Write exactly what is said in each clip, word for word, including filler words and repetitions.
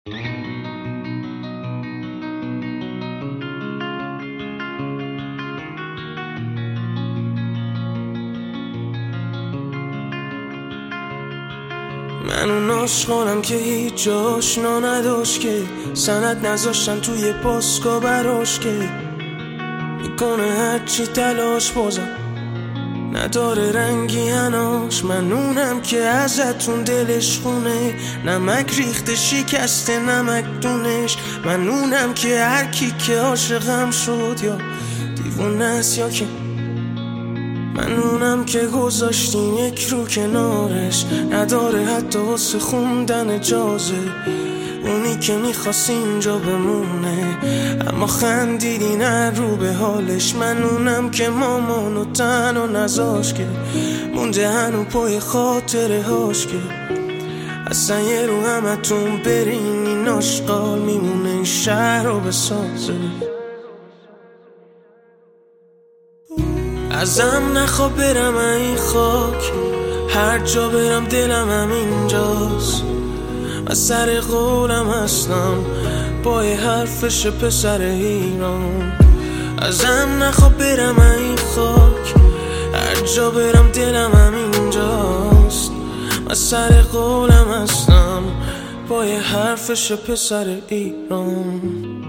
من اون عاشقانم که هیچ آشنا نداشت، که سند نذاشتن توی پاسکا براش، که میکنه هرچی تلاش بازم نداره رنگی هناش. من اونم که ازتون دلش خونه، نمک ریخته شکسته نمک دونش. من اونم که هرکی که عاشقم شد یا دیوونه است یا که من اونم که گذاشتیم یک رو کنارش، نداره حتی واسه خوندن اجازه. اونی که میخواست اینجا بمونه اما خندیدی نه رو به حالش. من اونم که مامانو تنها نذاش، که مونده هنو پای خاطره هاش، که اصلا یه رو همتون برین این آشغال میمونه این شهر رو بسازه. ازم نخواه برم این خاک، هر جا برم دلم همینجاست. من سر قولم هستم پای حرفش پسر ایران. ازم نخواه برم این خاک، هر جا برم دلم همینجاست. من سر قولم هستم پای حرفش پسر ایران.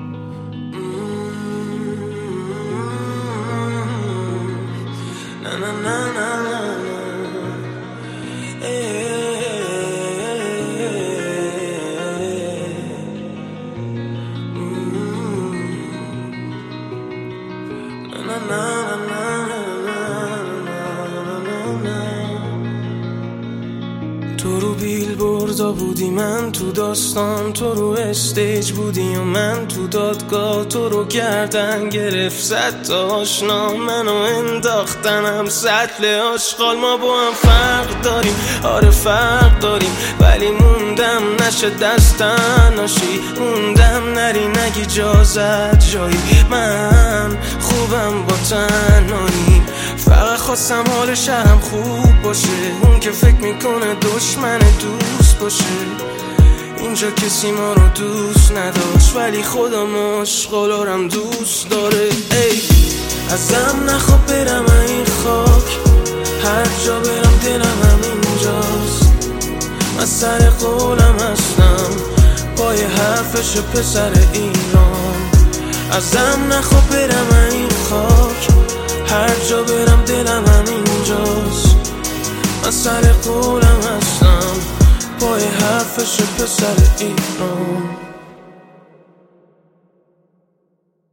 Na na na na na, eh, na na na na. تو رو بیل بردا بودی من تو داستان، تو رو استیج بودی و من تو دادگاه. تو رو گردن گرفت صد تا آشنا، منو انداختنم سطل آشغال. ما با هم فرق داریم، آره فرق داریم، ولی موندم نشه دستن ناشی. موندم نری نگی جازت جایی، من خوبم با تنهایی. فقط خواستم حال شهرم خوب باشه، اون که فکر میکنه دشمن دوست باشه. اینجا کسی ما رو دوست نداشت، ولی خودم عاشقالارم دوست داره. ای ازم نخواه برم این خاک، هر جا برم دلم همینجاست. من سر قولم هستم پای حرفش پسر ایران. ازم نخواه برم این خاک، هر جا برم دلم همینجاست. من سر قولم هستم پای حرفش پسر ایران.